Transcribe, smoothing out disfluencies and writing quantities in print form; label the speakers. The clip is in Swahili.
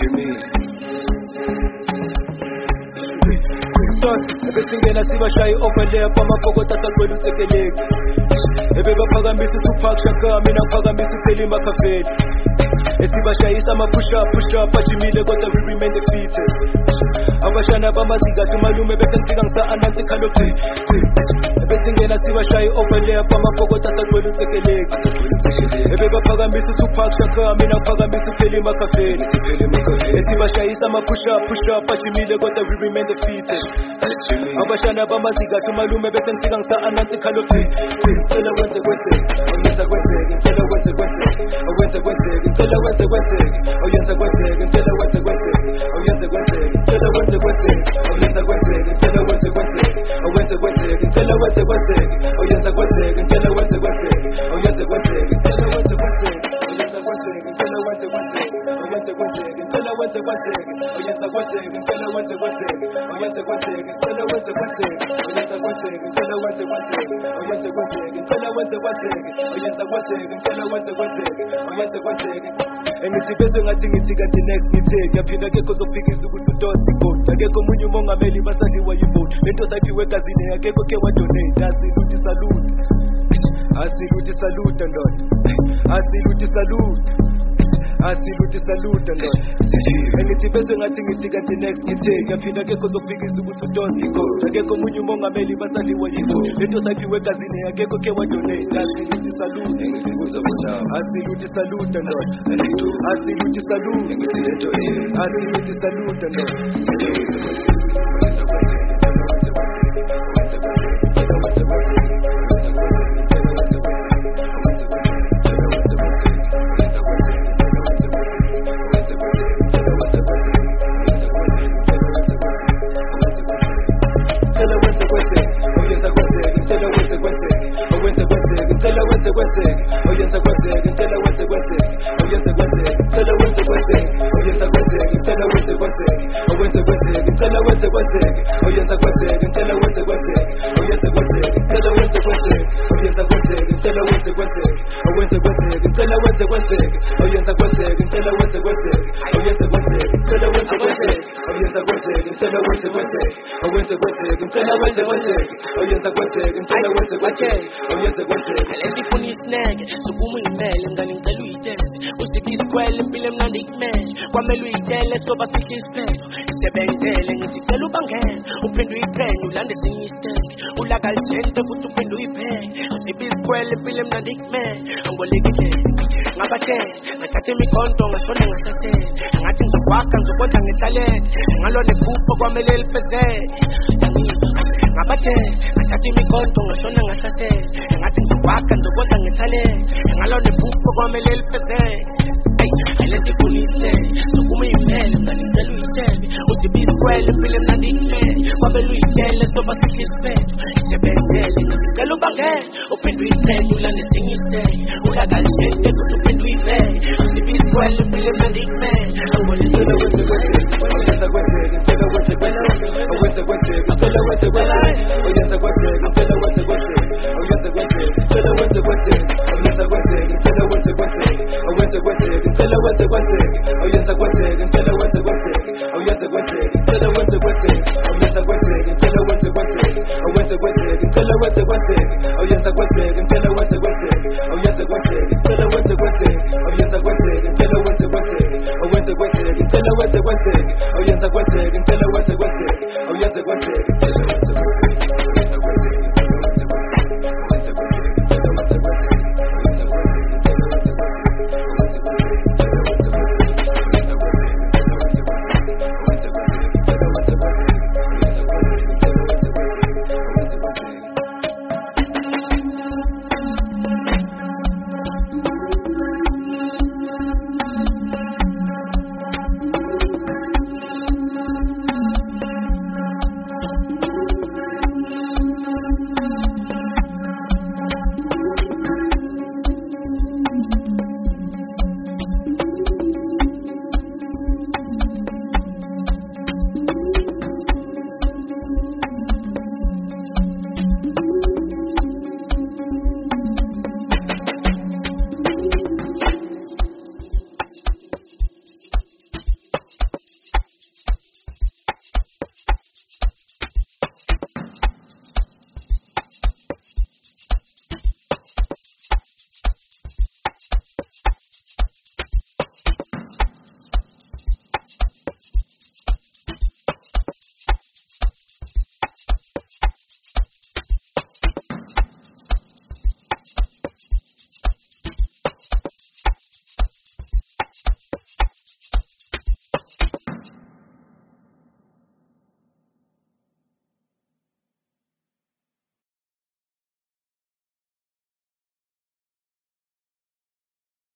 Speaker 1: Jimmy.
Speaker 2: Ebesingena sibashaye overlap amabhokota sakwela utsekeleki ebebaphakamisa uTupac Shakur mina ngiphakamisa uPheli Machiavelli esibashayisa ama-push up ajimile kodwa we remain defeated abashana bamazingathi malume bese ngifika ngisa-anansi khalo ebesingena sibashaye overlap amabhokota sakwela utsekeleki ebebaphakamisa uTupac Shakur mina ngiphakamisa uPheli Machiavelli esibashayisa ama-push up ajimile kodwa we remain defeated abashana bamazingathi malume bese ngifika ngisa-anansi khalo ngicela wenze oyenza kwenzeke ngicela wenze owenze kwenzeke ngicela wenze oyenza kwenzeke ngicela wenze oyenze kwenzeke ngicela wenze oyenza kwenzeke ngicela wenze owenze kwenzeke ngicela wenze oyenza kwenzeke ngicela wenze oyenze kwenzeke ngicela wenze oyenza kwenzeke ngicela wenze oyenze kwenzeke ngicela wenze oyenza kwenzeke ngicela wenze oyenze kwenzeke ngicela wenze oyenza kwenzeke ngicela wenze oyenze kwenzeke ngicela wenze oyenza kwenzeke ngicela wenze oyenze kwenzeke engithi bezwe ngathi ngithi kanti next ngithe ngiyaphinda akekho ozofikisa ukuthi uDosi gold akekho omunye umongameli basaliwa yivote lento sayiphiwe egazini akekho ke wadonate asiluthi saluta ndoda asiluthi saluta ndoda engithi bezwe ngathi ngithi kanti next ngithe ngiyaphinda akekho ozofikisa ukuthi uDosi gold akekho omunye umongameli basaliwa yivote lento sayiphiwe egazini akekho ke wadonate asiluthi saluta ndoda asiluthi saluta ndoda
Speaker 3: Alendifuna isineke sukuma ngimele mngani ngicela uyitele uzithi isikwele impilo emnandi kumele kwamele uyitele soba sihle isiphetho isebenzele ngithi cela ubangele uphinde uyiqhenye ulande esinye isitenge ulakalitente futhi uphinde uyipheke uzithi isikwele impilo emnandi kumele angibolekile ngabatshela ngathatha imikhonto ngashona ngahlasela ngathi ngizokwakha ngizokondla ngethalente ngalona iphupho kwamele lifezele ngabatshela ngathatha imikhonto ngashona ngahlasela ngathi ngizokwakha ngizokondla ngethalente ngalona iphupho kwamele lifezele alendifuna isineke sukuma ngimele mngani ngicela uyitele uzithi isikwele impilo emnandi kumele kwamele uyitele soba sihle isiphetho isebenzele ngicela ubangele uphinde uyiqhenye ulande esinye isitenge ulakalitente futhi uphinde uyipheke uzithi isikwele impilo emnandi kumele angibolekile
Speaker 2: oyenza kwenzeke ngicela wenze oyenza kwenzeke ngicela wenze oyenza kwenzeke ngicela wenze oyenza kwenzeke ngicela wenze oyenza kwenzeke ngicela wenze owenze kwenzeke ngicela wenze oyenza kwenzeke ngicela wenze oyenza kwenzeke ngicela wenze oyenza kwenzeke ngicela wenze owenze kwenzeke ngicela wenze oyenza kwenzeke ngicela wenze oyenza kwenzeke ngicela wenze oyenza kwenzeke ngicela wenze owenze kwenzeke ngicela wenze oyenza kwenzeke ngicela